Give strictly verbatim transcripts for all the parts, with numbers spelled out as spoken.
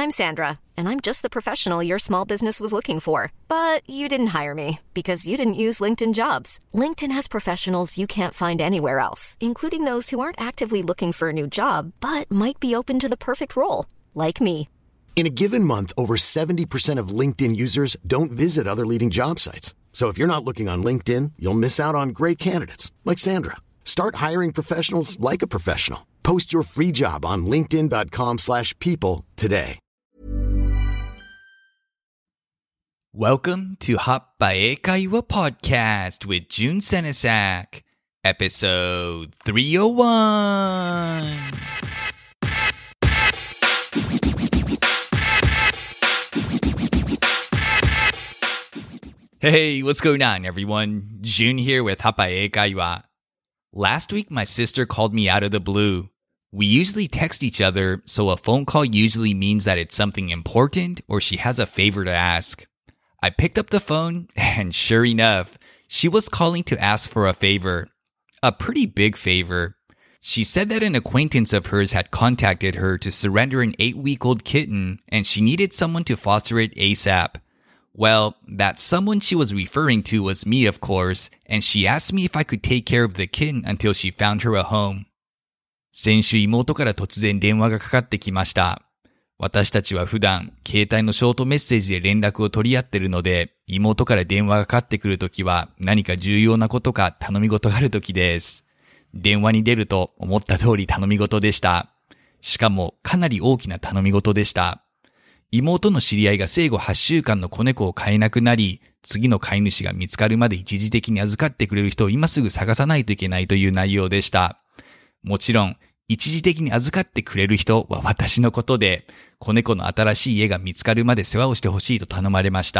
I'm Sandra, and I'm just the professional your small business was looking for. But you didn't hire me because you didn't use LinkedIn Jobs. LinkedIn has professionals you can't find anywhere else, including those who aren't actively looking for a new job, but might be open to the perfect role, like me. In a given month, over seventy percent of LinkedIn users don't visit other leading job sites. So if you're not looking on LinkedIn, you'll miss out on great candidates like Sandra. Start hiring professionals like a professional. Post your free job on linkedin.com slash people today. Welcome to Hot Bae Kaiwa Podcast with Jun Senesak, episode three oh one. Hey, what's going on, everyone? Jun here with Hot Bae Kaiwa. Last week, my sister called me out of the blue. We usually text each other, so a phone call usually means that it's something important or she has a favor to ask. I picked up the phone, and sure enough, she was calling to ask for a favor. A pretty big favor. She said that an acquaintance of hers had contacted her to surrender an eight-week-old kitten, and she needed someone to foster it ASAP. Well, that someone she was referring to was me, of course, and she asked me if I could take care of the kitten until she found her a home. 先週妹から突然電話がかかってきました。私たちは普段、携帯のショートメッセージで連絡を取り合ってるので、妹から電話がかかってくるときは何か重要なことか頼み事があるときです。電話に出ると思った通り頼み事でした。しかもかなり大きな頼み事でした。妹の知り合いが生後はちしゅうかんの子猫を飼えなくなり、次の飼い主が見つかるまで一時的に預かってくれる人を今すぐ探さないといけないという内容でした。もちろん、一時的に預かってくれる人は私のことで、子猫の新しい家が見つかるまで世話をしてほしいと頼まれました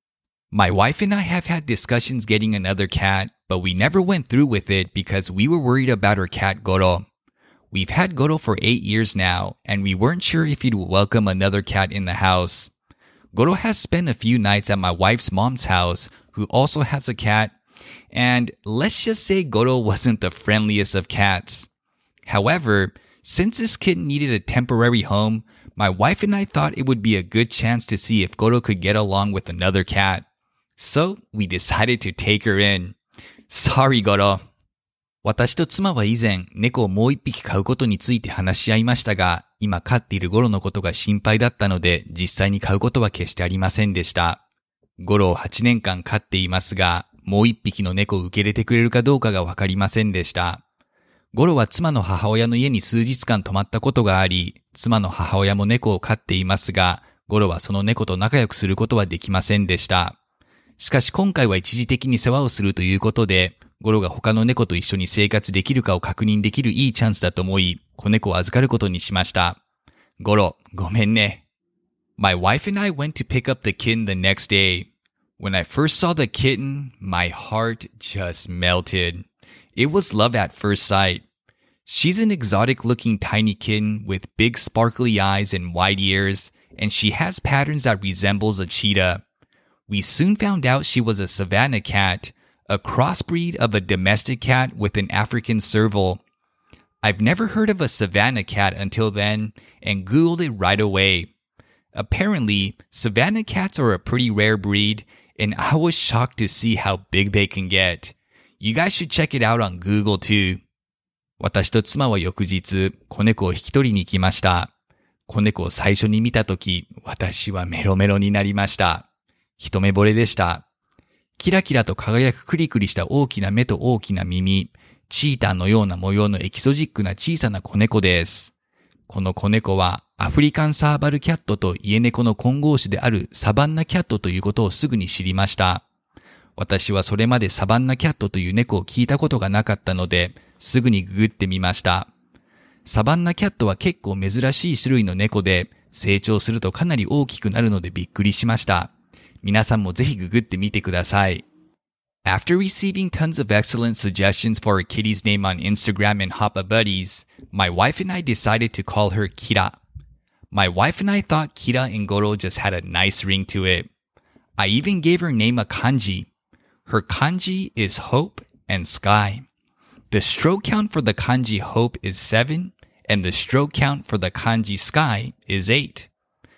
。My wife and I have had discussions getting another cat, but we never went through with it because we were worried about our cat Goro.We've had Goro for eight years now, and we weren't sure if he'd welcome another cat in the house. Goro has spent a few nights at my wife's mom's house, who also has a cat, and let's just say Goro wasn't the friendliest of cats. However, since this kitten needed a temporary home, my wife and I thought it would be a good chance to see if Goro could get along with another cat. So, we decided to take her in. Sorry, Goro.私と妻は以前、猫をもう一匹飼うことについて話し合いましたが、今飼っているゴロのことが心配だったので、実際に飼うことは決してありませんでした。ゴロをはちねんかん飼っていますが、もう一匹の猫を受け入れてくれるかどうかがわかりませんでした。ゴロは妻の母親の家に数日間泊まったことがあり、妻の母親も猫を飼っていますが、ゴロはその猫と仲良くすることはできませんでした。しかし今回は一時的に世話をするということで、ゴロが他の猫と一緒に生活できるかを確認できるいいチャンスだと思い、子猫を預かることにしました。ゴロ、ごめんね。My wife and I went to pick up the kitten the next day. When I first saw the kitten, my heart just melted. It was love at first sight. She's an exotic-looking tiny kitten with big sparkly eyes and wide ears, and she has patterns that resembles a cheetah. We soon found out she was a Savannah cat,a crossbreed of a domestic cat with an African serval. I've never heard of a Savannah cat until then and Googled it right away. Apparently, Savannah cats are a pretty rare breed, and I was shocked to see how big they can get. You guys should check it out on Google too. 私と妻は翌日、子猫を引き取りに行きました。子猫を最初に見たとき、私はメロメロになりました。一目惚れでした。キラキラと輝くクリクリした大きな目と大きな耳、チーターのような模様のエキゾジックな小さな子猫です。この子猫はアフリカンサーバルキャットと家猫の混合種であるサバンナキャットということをすぐに知りました。私はそれまでサバンナキャットという猫を聞いたことがなかったので、すぐにググってみました。サバンナキャットは結構珍しい種類の猫で、成長するとかなり大きくなるのでびっくりしました。皆さんもぜひググってみてください。After receiving tons of excellent suggestions for a kitty's name on Instagram and Hoppa Buddies, my wife and I decided to call her Kira. My wife and I thought Kira and Goro just had a nice ring to it. I even gave her name a kanji. Her kanji is hope and sky. The stroke count for the kanji hope is seven, and the stroke count for the kanji sky is eight.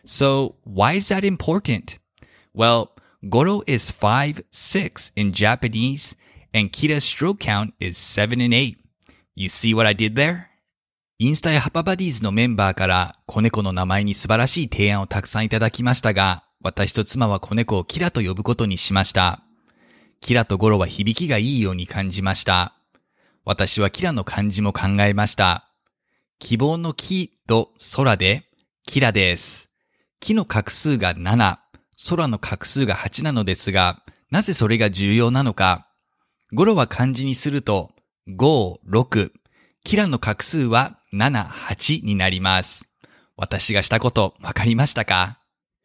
So why is that important? Well, Goro is five six in Japanese, and Kira's stroke count is seven and eight. You see what I did there? インスタやハパバディーズのメンバーから子猫の名前に素晴らしい提案をたくさんいただきましたが、私と妻は子猫をキラと呼ぶことにしました。キラとゴロは響きがいいように感じました。私はキラの漢字も考えました。希望の木と空でキラです。木の画数がなな、空の画数がはちなのですが、なぜそれが重要なのか。ゴロは漢字にするとご、ろく、キラの画数はなな、はちになります。私がしたことわかりましたか？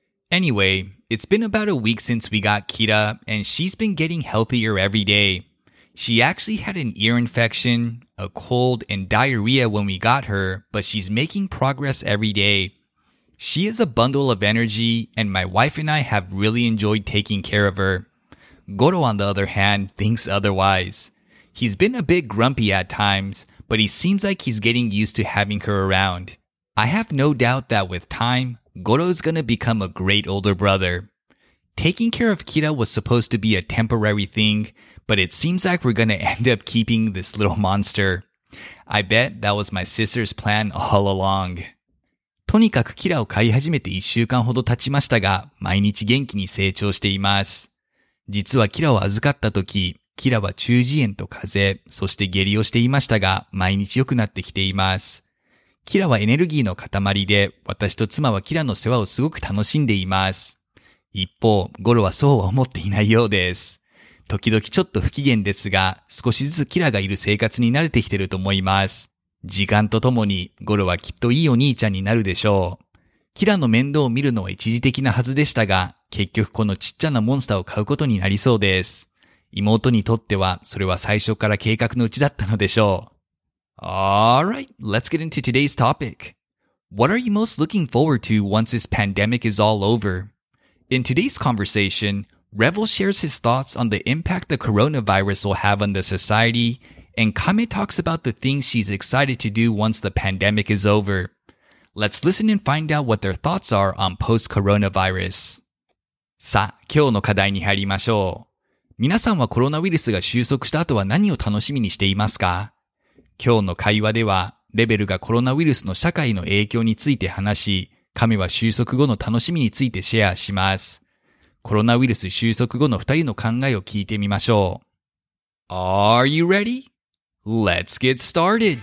Anyway, it's been about a week since we got Kira, and she's been getting healthier every day. She actually had an ear infection, a cold, and diarrhea when we got her, but she's making progress every day. She is a bundle of energy, and my wife and I have really enjoyed taking care of her. Goro, on the other hand, thinks otherwise. He's been a bit grumpy at times, but he seems like he's getting used to having her around. I have no doubt that with time, Goro is gonna become a great older brother. Taking care of Kira was supposed to be a temporary thing, but it seems like we're gonna end up keeping this little monster. I bet that was my sister's plan all along. とにかくキラを飼い始めていっしゅうかんほど経ちましたが、毎日元気に成長しています。実はキラを預かった時、キラは中耳炎と風邪、そして下痢をしていましたが、毎日良くなってきています。キラはエネルギーの塊で、私と妻はキラの世話をすごく楽しんでいます。一方、ゴロはそうは思っていないようです。時々ちょっと不機嫌ですが、少しずつキラがいる生活に慣れてきてると思います。時間とともにゴロはきっといいお兄ちゃんになるでしょう。キラの面倒を見るのは一時的なはずでしたが、結局このちっちゃなモンスターを飼うことになりそうです。妹にとってはそれは最初から計画のうちだったのでしょう。Alright, let's get into today's topic. What are you most looking forward to once this pandemic is all over? In today's conversation, Revel shares his thoughts on the impact the coronavirus will have on the society, and Kame talks about the things she's excited to do once the pandemic is over. Let's listen and find out what their thoughts are on post-coronavirus. さあ、今日の課題に入りましょう。皆さんはコロナウイルスが収束した後は何を楽しみにしていますか？今日の会話では、レベルがコロナウイルスの社会の影響について話し、亀は収束後の楽しみについてシェアします。コロナウイルス収束後の二人の考えを聞いてみましょう。Are you ready? Let's get started!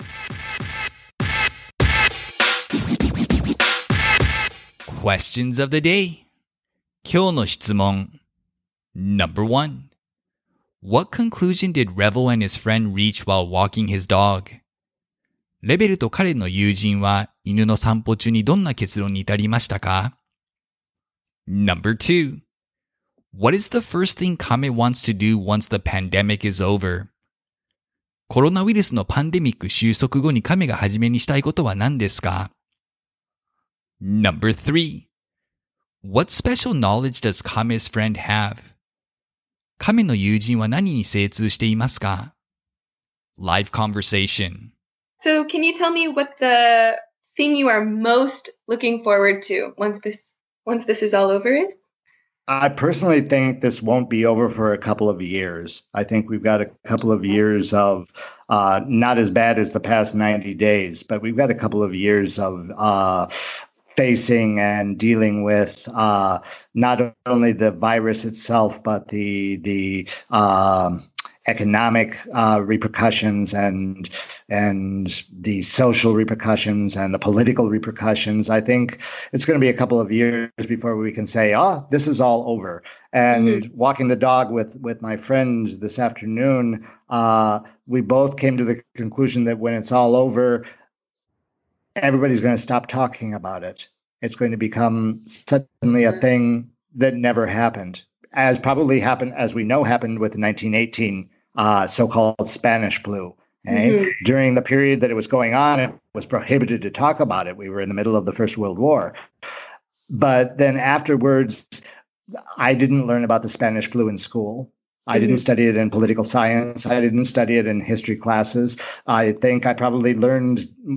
Questions of the day. 今日の質問。Number one. What conclusion did Revel and his friend reach while walking his dog? レベルと彼の友人は犬の散歩中にどんな結論に至りましたか？ Number two. What is the first thing Kame wants to do once the pandemic is over? コロナウイルスのパンデミック収束後に亀が初めにしたいことは何ですか？ Number three. What special knowledge does Kame's friend have? 亀の友人は何に精通していますか？ Live conversation. So can you tell me what the thing you are most looking forward to once this once this is all over is? I personally think this won't be over for a couple of years. I think we've got a couple of years of uh, not as bad as the past ninety days, but we've got a couple of years of uh, facing and dealing with uh, not only the virus itself, but the the uh, economic uh, repercussions and and the social repercussions and the political repercussions. I think it's going to be a couple of years before we can say, oh, this is all over. And mm-hmm. walking the dog with, with my friend this afternoon, uh, we both came to the conclusion that when it's all over, everybody's going to stop talking about it. It's going to become suddenly a thing that never happened, as probably happened, as we know, happened with the nineteen eighteen uh, so-called Spanish flu. Okay? Mm-hmm. During the period that it was going on, it was prohibited to talk about it. We were in the middle of the First World War. But then afterwards, I didn't learn about the Spanish flu in school. I mm-hmm. didn't study it in political science. I didn't study it in history classes. I think I probably learned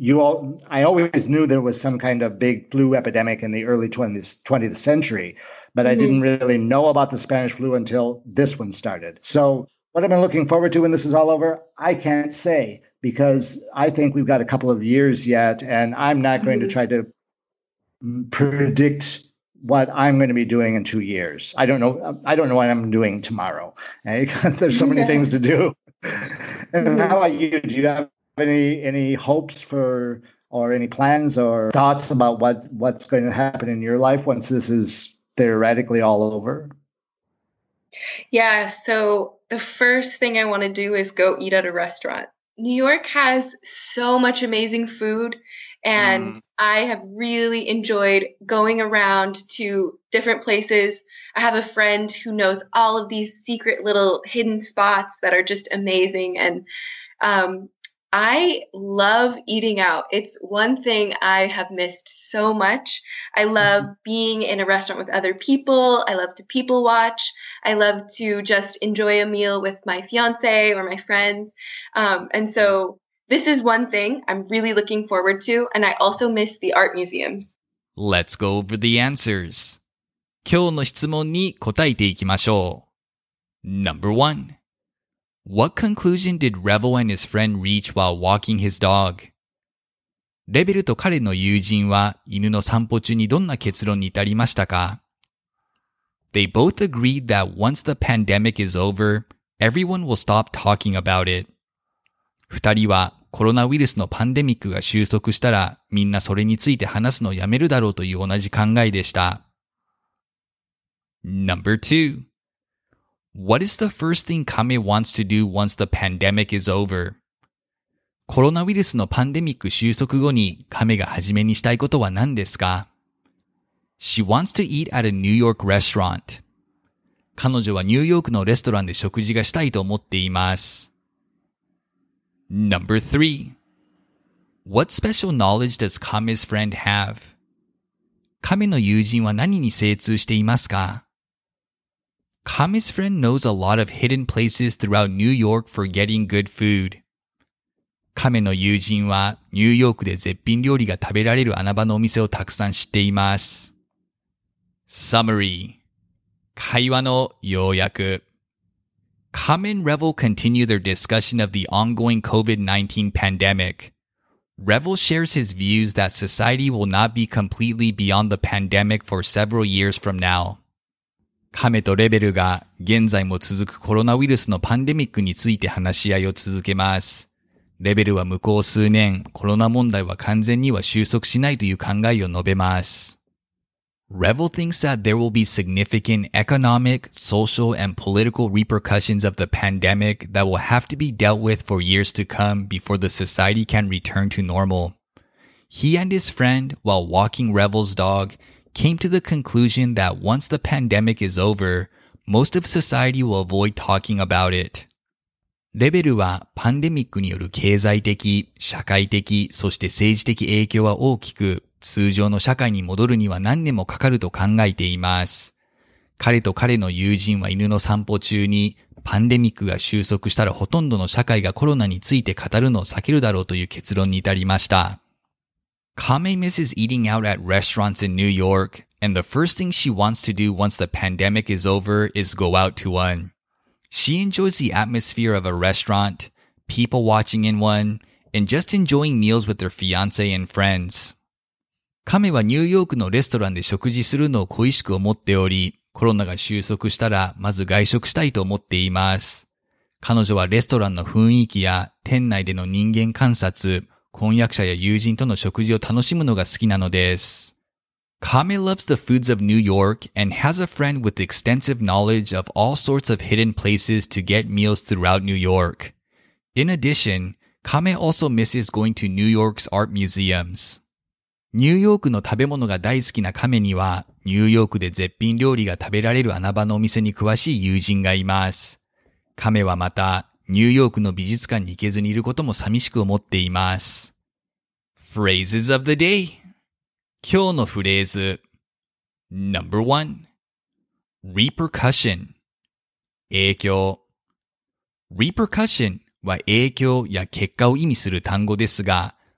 you all, I always knew there was some kind of big flu epidemic in the early twentieth, twentieth century, but mm-hmm. I didn't really know about the Spanish flu until this one started. So what am I looking forward to when this is all over? I can't say, because I think we've got a couple of years yet, and I'm not going mm-hmm. to try to predict what I'm going to be doing in two years. I don't know. I don't know what I'm doing tomorrow. Eh? There's so many things to do. And how about you? Do you have any any hopes for, or any plans or thoughts about what, what's going to happen in your life once this is theoretically all over? Yeah. So the first thing I want to do is go eat at a restaurant. New York has so much amazing food, and mm. I have really enjoyed going around to different places. I have a friend who knows all of these secret little hidden spots that are just amazing. And um, I love eating out. It's one thing I have missed so much. I love mm-hmm. being in a restaurant with other people. I love to people watch. I love to just enjoy a meal with my fiance or my friends. Um, and so this is one thing I'm really looking forward to. And I also miss the art museums. Let's go over the answers. 今日の質問に答えていきましょう。Number one. What conclusion did Revel and his friend reach while walking his dog? レベルと彼の友人は犬の散歩中にどんな結論に至りましたか? They both agreed that once the pandemic is over, everyone will stop talking about it. 二人はコロナウイルスのパンデミックが収束したらみんなそれについて話すのをやめるだろうという同じ考えでした。Number two. What is the first thing Kame wants to do once the pandemic is over? コロナウイルスのパンデミック収束後にカメが初めにしたいことは何ですか? She wants to eat at a New York restaurant. 彼女はニューヨークのレストランで食事がしたいと思っています。Number three. What special knowledge does Kame's friend have? カメの友人は何に精通していますか? Kame's friend knows a lot of hidden places throughout New York for getting good food. カメの友人はニューヨークで絶品料理が食べられる穴場のお店をたくさん知っています。Summary. 会話の要約。Kame and Revel continue their discussion of the ongoing COVID nineteen pandemic. Revel shares his views that society will not be completely beyond the pandemic for several years from now. カメとレベルが現在も続くコロナウイルスのパンデミックについて話し合いを続けます。レベルは向こう数年、コロナ問題は完全には収束しないという考えを述べます。Revel thinks that there will be significant economic, social, and political repercussions of the pandemic that will have to be dealt with for years to come before the society can return to normal. He and his friend, while walking Revel's dog, came to the conclusion that once the pandemic is over, most of society will avoid talking about it. レベルはパンデミックによる経済的、社会的、そして政治的影響は大きく、通常の社会に戻るには何年もかかると考えています。彼と彼の友人は犬の散歩中に、パンデミックが収束したらほとんどの社会がコロナについて語るのを避けるだろうという結論に至りました。Kame misses eating out at restaurants in New York, and the first thing she wants to do once the pandemic is over is go out to one. She enjoys the atmosphere of a restaurant, people watching in one, and just enjoying meals with their fiancé and friends. カメはニューヨークのレストランで食事するのを恋しく思っており、コロナが収束したらまず外食したいと思っています。彼女はレストランの雰囲気や店内での人間観察、婚約者や友人との食事を楽しむのが好きなのです。Kame loves the foods of New York and has a friend with extensive knowledge of all sorts of hidden places to get meals throughout New York. In addition, Kame also misses going to New York's art museums. ニューヨークの食べ物が大好きなカメには、ニューヨークで絶品料理が食べられる穴場のお店に詳しい友人がいます。カメはまた、ニューヨークの美術館に行けずにいることも寂しく思っています。Phrases of the day. 今日のフレーズ。Number one. Repercussion. 影響。Repercussion は影響や結果を意味する単語ですが、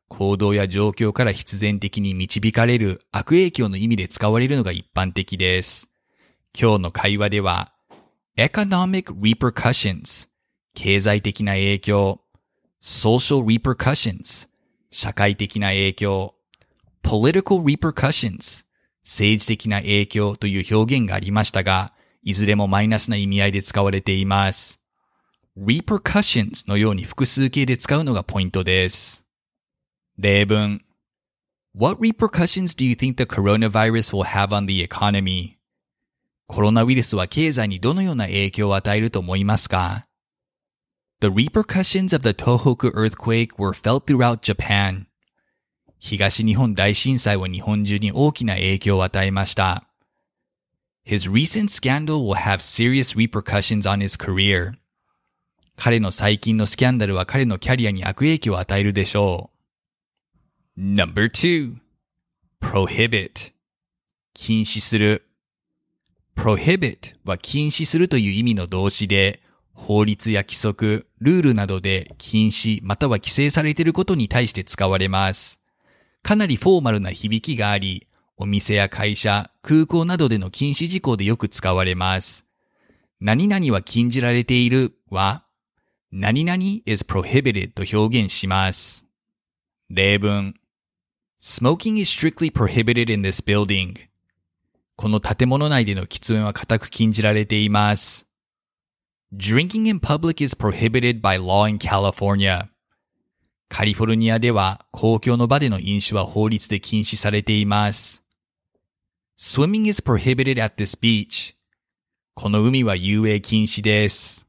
行動や状況から必然的に導かれる悪影響の意味で使われるのが一般的です。今日の会話では、economic repercussions、経済的な影響、social repercussions、社会的な影響、political repercussions、政治的な影響という表現がありましたが、いずれもマイナスな意味合いで使われています。repercussions のように複数形で使うのがポイントです。例文 What repercussions do you think the coronavirus will have on the economy? コロナウイルスは経済にどのような影響を与えると思いますか？ The repercussions of the Tohoku earthquake were felt throughout Japan. 東日本大震災は日本中に大きな影響を与えました。His recent scandal will have serious repercussions on his career. 彼の最近のスキャンダルは彼のキャリアに悪影響を与えるでしょう。Number two. Prohibit. 禁止する。Prohibit は禁止するという意味の動詞で、法律や規則、ルールなどで禁止または規制されていることに対して使われます。かなりフォーマルな響きがあり、お店や会社、空港などでの禁止事項でよく使われます。何々は禁じられているは、何々 is prohibited と表現します。例文 Smoking is strictly prohibited in this building. この建物内での喫煙は固く禁じられています。Drinking in public is prohibited by law in California. カリフォルニアでは公共の場での飲酒は法律で禁止されています。Swimming is prohibited at this beach. この海は遊泳禁止です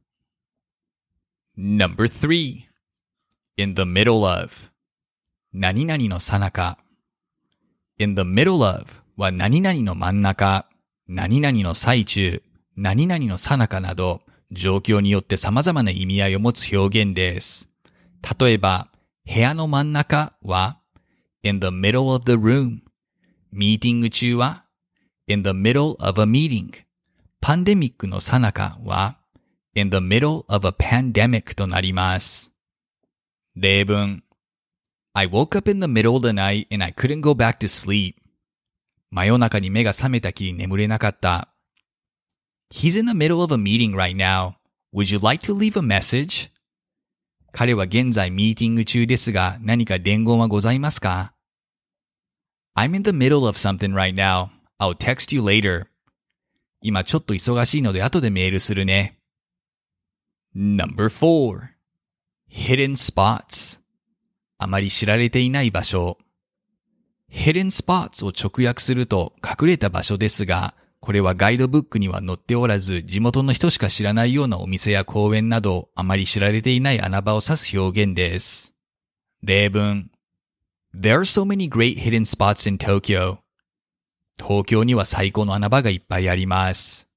。Number three. In the middle of. 何々の最中。In the middle of は何々の真ん中、何々の最中、何々の最中など、状況によって様々な意味合いを持つ表現です。例えば、部屋の真ん中は in the middle of the room。ミーティング中は in the middle of a meeting。パンデミックの最中は in the middle of a pandemic となります。例文 I woke up in the middle of the night and I couldn't go back to sleep. 真夜中に目が覚めたきり眠れなかった。He's in the middle of a meeting right now. Would you like to leave a message? 彼は現在ミーティング中ですが何か伝言はございますか？ I'm in the middle of something right now. I'll text you later. 今ちょっと忙しいので後でメールするね。Number four. Hidden spots. あまり知られていない場所。Hidden spots を直訳すると隠れた場所ですが、これはガイドブックには載っておらず、地元の人しか知らないようなお店や公園など、あまり知られていない穴場を指す表現です。例文 There are so many great hidden spots in Tokyo. 東京には最高の穴場がいっぱいあります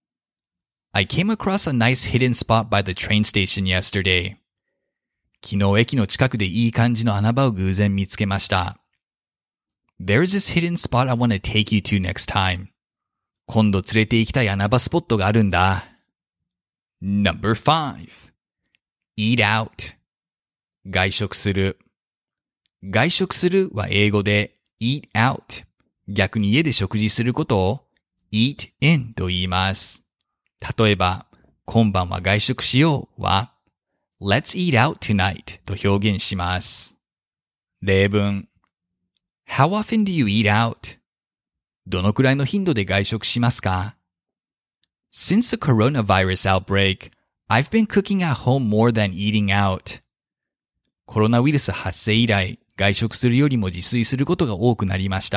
。I came across a nice hidden spot by the train station yesterday. 昨日駅の近くでいい感じの穴場を偶然見つけました。There's this hidden spot I want to take you to next time. 今度連れて行きたい穴場スポットがあるんだ。Number five. Eat out. 外食する。外食するは英語で eat out。逆に家で食事することを eat in と言います。例えば、今晩は外食しようは Let's eat out tonight と表現します。例文 How often do you eat out? どのくらいの頻度で外食しますか？ Since the coronavirus outbreak, I've been cooking at home more than eating out. コロナウイルス発生以来、外食するよりも自炊することが多くなりました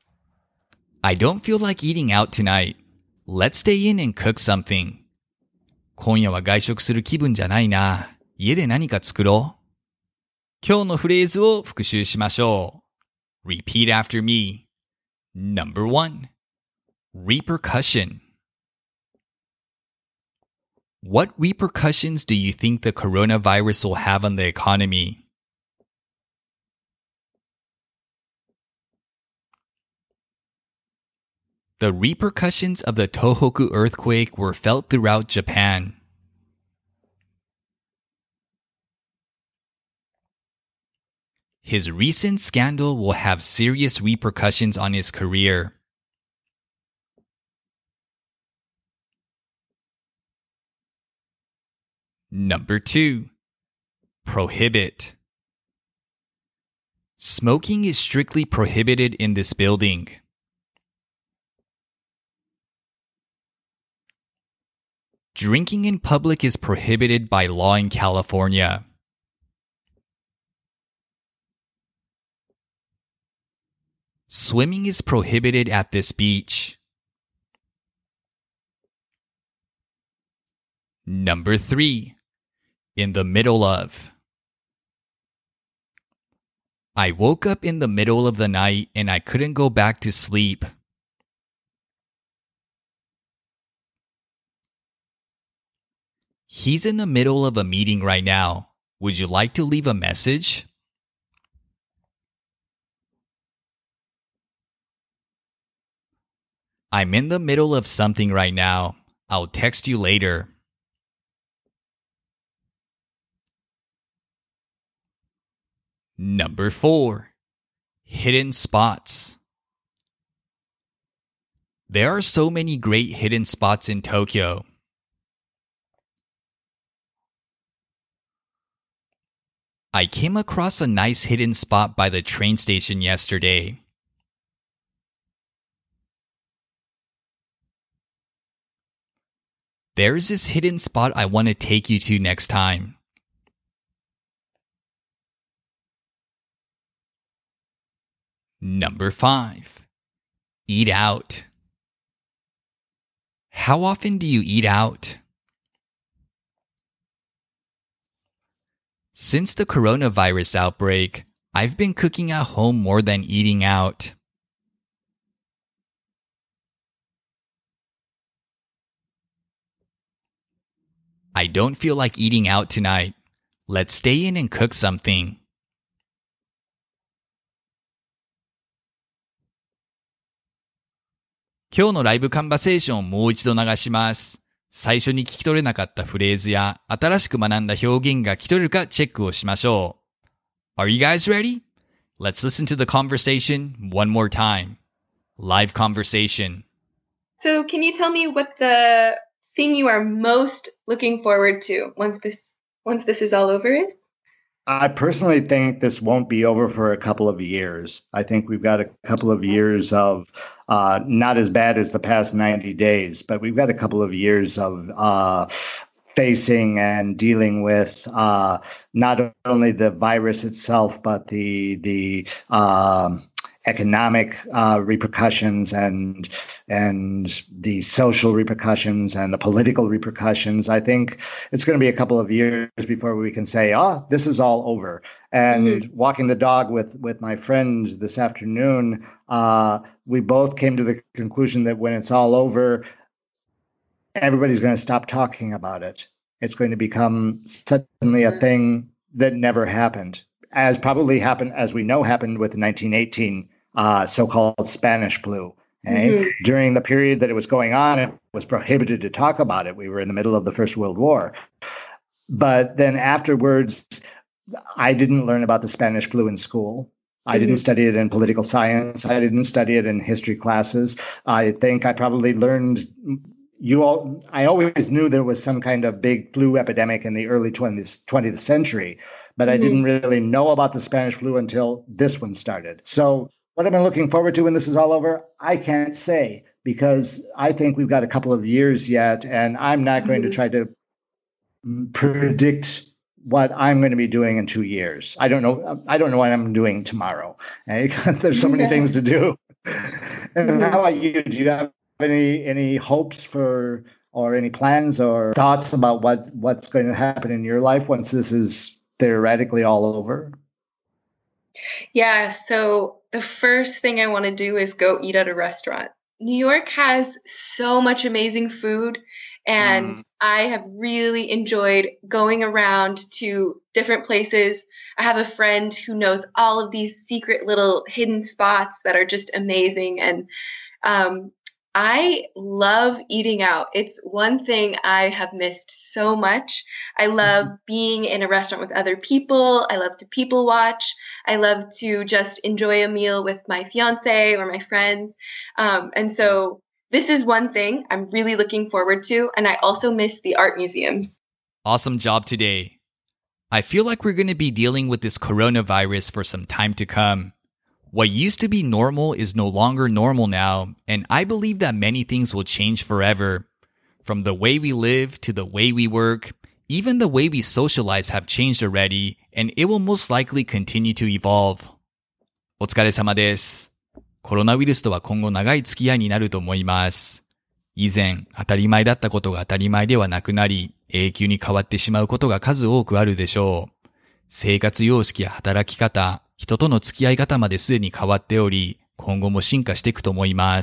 。I don't feel like eating out tonight. Let's stay in and cook something. 今夜は外食する気分じゃないな。家で何か作ろう。今日のフレーズを復習しましょう。Repeat after me. Number one. Repercussion. What repercussions do you think the coronavirus will have on the economy? The repercussions of the Tohoku earthquake were felt throughout Japan. His recent scandal will have serious repercussions on his career. Number two, prohibit. Smoking is strictly prohibited in this building. Drinking in public is prohibited by law in California. Swimming is prohibited at this beach. Number three, in the middle of. I woke up in the middle of the night and I couldn't go back to sleep. He's in the middle of a meeting right now. Would you like to leave a message? I'm in the middle of something right now. I'll text you later. Number four, hidden spots. There are so many great hidden spots in Tokyo. I came across a nice hidden spot by the train station yesterday. There's this hidden spot I want to take you to next time. Number five, eat out. How often do you eat out? Since the coronavirus outbreak, I've been cooking at home more than eating out. I don't feel like eating out tonight. Let's stay in and cook something.今日のライブカンバセーションをもう一度流します。最初に聞き取れなかったフレーズや新しく学んだ表現が聞き取れるかチェックをしましょう。Are you guys ready? Let's listen to the conversation one more time. Live conversation. So can you tell me what the thing you are most looking forward to once this once this is all over is? I personally think this won't be over for a couple of years. I think we've got a couple of years of uh, not as bad as the past ninety days, but we've got a couple of years of uh, facing and dealing with uh, not only the virus itself, but the the um, economic uh, repercussions and and the social repercussions and the political repercussions. I think it's going to be a couple of years before we can say, oh, this is all over. And mm-hmm. walking the dog with, with my friend this afternoon, uh, we both came to the conclusion that when it's all over, everybody's going to stop talking about it. It's going to become suddenly a thing that never happened, as probably happened, as we know, happened with the nineteen eighteen uh, so-called Spanish flu. Okay? Mm-hmm. During the period that it was going on, it was prohibited to talk about it. We were in the middle of the First World War. But then afterwards, I didn't learn about the Spanish flu in school. I mm-hmm. didn't study it in political science. I didn't study it in history classes. I think I probably learned... You all, I always knew there was some kind of big flu epidemic in the early twentieth, twentieth century, but mm-hmm. I didn't really know about the Spanish flu until this one started. So what am I looking forward to when this is all over? I can't say, because I think we've got a couple of years yet, and I'm not going mm-hmm. to try to predict what I'm going to be doing in two years. I don't know. I don't know what I'm doing tomorrow. Okay? There's so many things to do. And mm-hmm. how about you? Do you have any any hopes for or any plans or thoughts about what what's going to happen in your life once this is theoretically all over? Yeah, so the first thing I want to do is go eat at a restaurant. New York has so much amazing food, and mm. I have really enjoyed going around to different places. I have a friend who knows all of these secret little hidden spots that are just amazing, and um I love eating out. It's one thing I have missed so much. I love being in a restaurant with other people. I love to people watch. I love to just enjoy a meal with my fiance or my friends. Um, and so this is one thing I'm really looking forward to. And I also miss the art museums. Awesome job today. I feel like we're going to be dealing with this coronavirus for some time to come. What used to be normal is no longer normal now, and I believe that many things will change forever. From the way we live to the way we work, even the way we socialize have changed already, and it will most likely continue to evolve. お疲れ様です。コロナウイルスとは今後長い付き合いになると思います。以前、当たり前だったことが当たり前ではなくなり、永久に変わってしまうことが数多くあるでしょう。生活様式や働き方、人との付き合い方まですでに変わっており、今後も進化していくと思います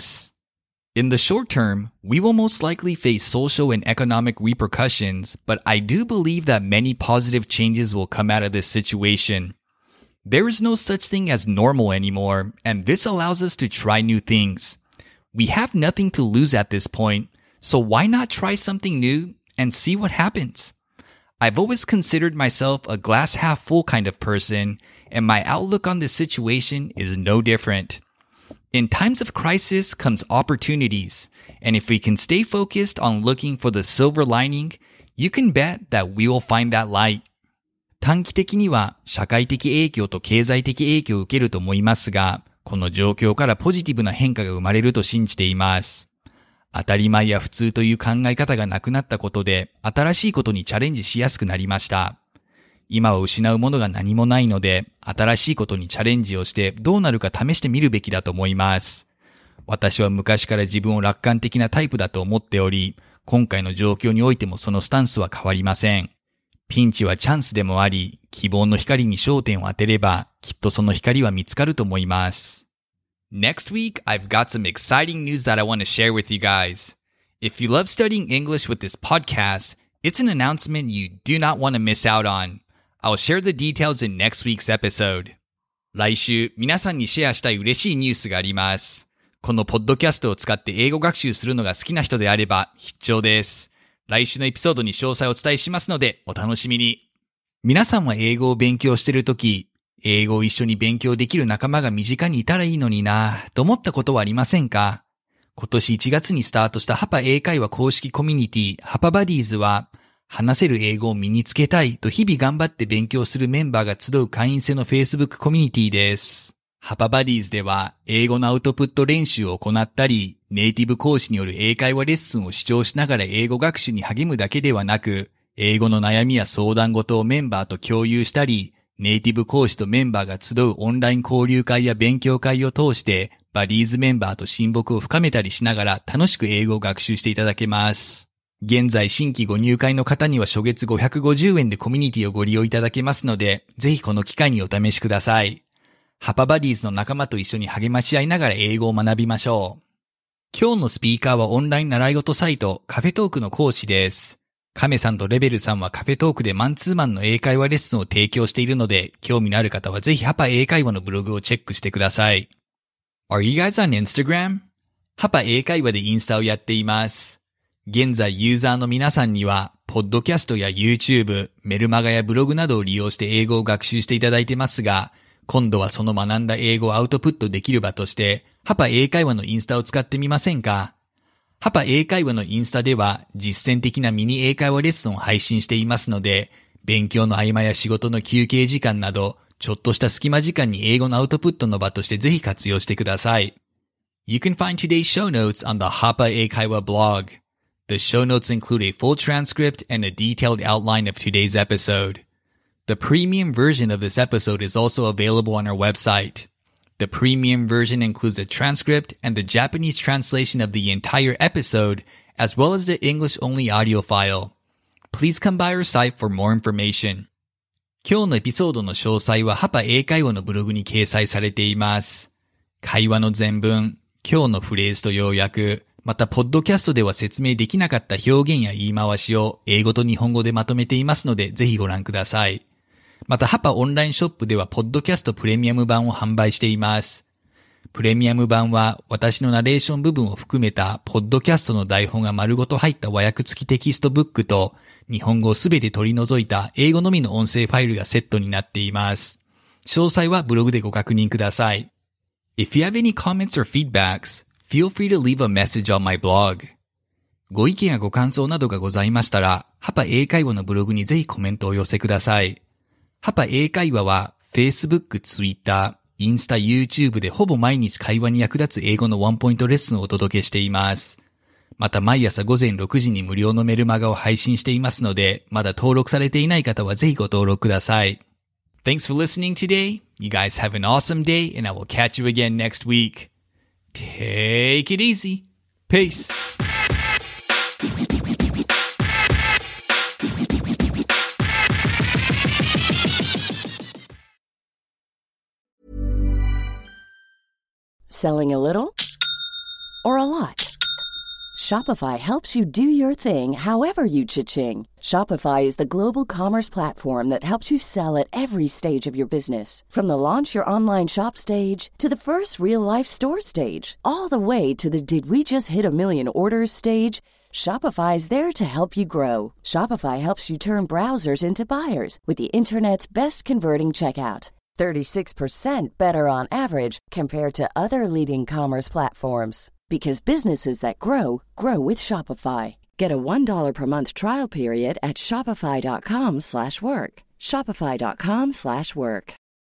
。In the short term, we will most likely face social and economic repercussions, but I do believe that many positive changes will come out of this situation. There is no such thing as normal anymore, and this allows us to try new things. We have nothing to lose at this point, so why not try something new and see what happens? I've always considered myself a glass half full kind of person, and my outlook on this situation is no different. In times of crisis comes opportunities, and if we can stay focused on looking for the silver lining, you can bet that we will find that light. 短期的には社会的影響と経済的影響を受けると思いますが、この状況からポジティブな変化が生まれると信じています。当たり前や普通という考え方がなくなったことで、新しいことにチャレンジしやすくなりました。今は失うものが何もないので、新しいことにチャレンジをしてどうなるか試してみるべきだと思います。私は昔から自分を楽観的なタイプだと思っており、今回の状況においてもそのスタンスは変わりません。ピンチはチャンスでもあり、希望の光に焦点を当てれば、きっとその光は見つかると思います。Next week, I've got some exciting news that I want to share with you guys. If you love studying English with this podcast, it's an announcement you do not want to miss out on. I'll share the details in next week's episode. 来週、皆さんにシェアしたい嬉しいニュースがあります。このポッドキャストを使って英語学習するのが好きな人であれば必聴です。来週のエピソードに詳細をお伝えしますのでお楽しみに。皆さんは英語を勉強しているとき、英語を一緒に勉強できる仲間が身近にいたらいいのになぁと思ったことはありませんか？今年いちがつにスタートしたハパ英会話公式コミュニティハパバディーズは、話せる英語を身につけたいと日々頑張って勉強するメンバーが集う会員制の Facebook コミュニティです。ハパバディーズでは英語のアウトプット練習を行ったり、ネイティブ講師による英会話レッスンを視聴しながら英語学習に励むだけではなく、英語の悩みや相談事をメンバーと共有したり、ネイティブ講師とメンバーが集うオンライン交流会や勉強会を通して、バディーズメンバーと親睦を深めたりしながら楽しく英語を学習していただけます。現在新規ご入会の方には初月ごひゃくごじゅうえんでコミュニティをご利用いただけますので、ぜひこの機会にお試しください。ハパバディーズの仲間と一緒に励まし合いながら英語を学びましょう。今日のスピーカーはオンライン習い事サイトカフェトークの講師です。カメさんとレベルさんはカフェトークでマンツーマンの英会話レッスンを提供しているので、興味のある方はぜひハパ英会話のブログをチェックしてください。Are you guys on Instagram? ハパ英会話でインスタをやっています。現在ユーザーの皆さんには、ポッドキャストや YouTube、メルマガやブログなどを利用して英語を学習していただいてますが、今度はその学んだ英語をアウトプットできる場として、ハパ英会話のインスタを使ってみませんか？ハパ英会話のインスタでは実践的なミニ英会話レッスンを配信していますので、勉強の合間や仕事の休憩時間など、ちょっとした隙間時間に英語のアウトプットの場としてぜひ活用してください。You can find today's show notes on the Hapa Eikaiwa blog. The show notes include a full transcript and a detailed outline of today's episode. The premium version of this episode is also available on our website. The premium version includes a transcript and the Japanese translation of the entire episode, as well as the English-only audio file. Please come by our site for more information. 今日のエピソードの詳細はハパ英会話のブログに掲載されています。会話の全文、今日のフレーズと要約、また、ポッドキャストでは説明できなかった表現や言い回しを英語と日本語でまとめていますので、ぜひご覧ください。また、ハパオンラインショップでは、ポッドキャストプレミアム版を販売しています。 プレミアム版は私のナレーション部分を含めたポッドキャストの台本が丸ごと入った和訳付きテキストブックと日本語をすべて取り除いた英語のみの音声ファイルがセットになっています。詳細はブログでご確認ください。If you have any comments or feedbacks, feel free to leave a message on my blog. ご意見やご感想などがございましたら、ハパ英会話のブログにぜひコメントをお寄せください。ハパ英会話は Facebook、Twitter、インスタ、YouTube でほぼ毎日会話に役立つ英語のワンポイントレッスンをお届けしています。また毎朝午前ろくじに無料のメルマガを配信していますので、まだ登録されていない方はぜひご登録ください。Thanks for listening today. You guys have an awesome day and I will catch you again next week. Take it easy. Peace. Selling a little or a lot? Shopify helps you do your thing however you cha-ching. Shopify is the global commerce platform that helps you sell at every stage of your business. From the launch your online shop stage to the first real-life store stage, all the way to the did we just hit a million orders stage. Shopify is there to help you grow. Shopify helps you turn browsers into buyers with the internet's best converting checkout. thirty-six percent better on average compared to other leading commerce platforms. Because businesses that grow, grow with Shopify. Get a one dollar per month trial period at shopify.com slash work. Shopify.com slash work.